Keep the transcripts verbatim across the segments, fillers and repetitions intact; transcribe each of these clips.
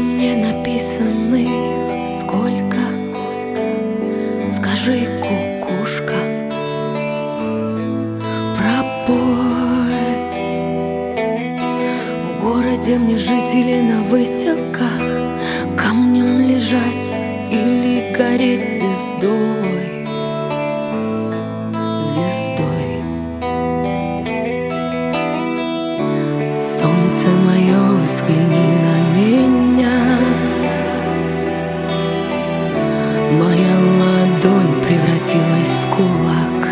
не написанных сколько? Скажи, кукушка, пропой. В городе мне жить или на выселках, камнем лежать или гореть звездой, звездой. Солнце мое, взгляни на меня. Моя ладонь превратилась в кулак.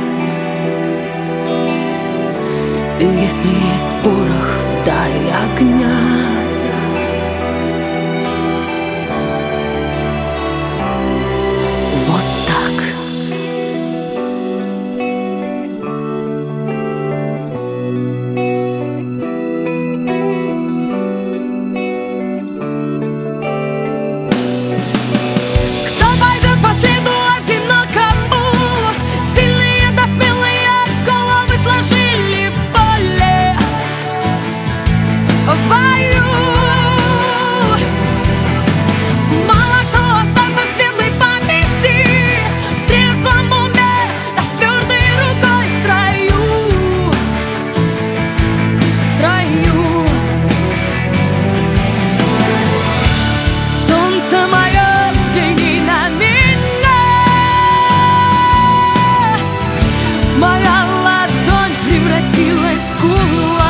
И если есть порох, дай огня. Вот так. В бою мало кто остался в светлой памяти, в трезвом уме, да с твердой рукой в строю, в строю. Солнце мое, взгляни на меня. Моя ладонь превратилась в кулак.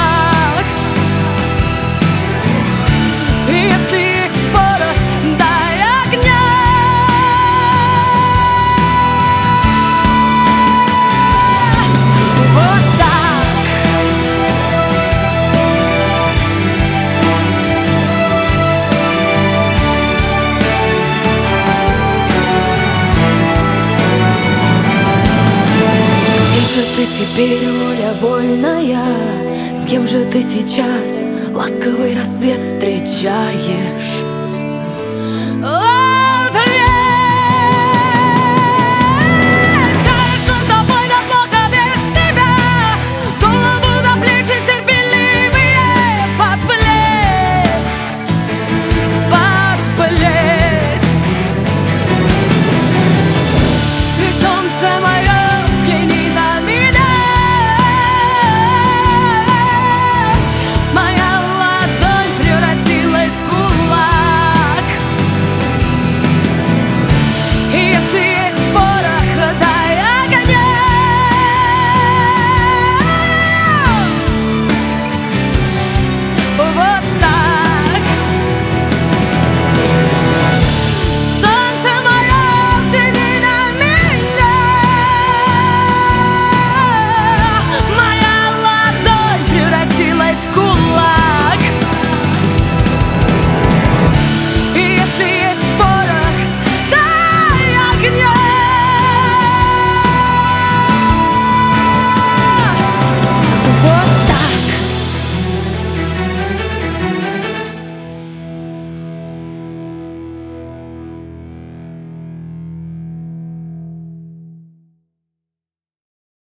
Ты теперь, воля вольная, с кем же ты сейчас ласковый рассвет встречаешь?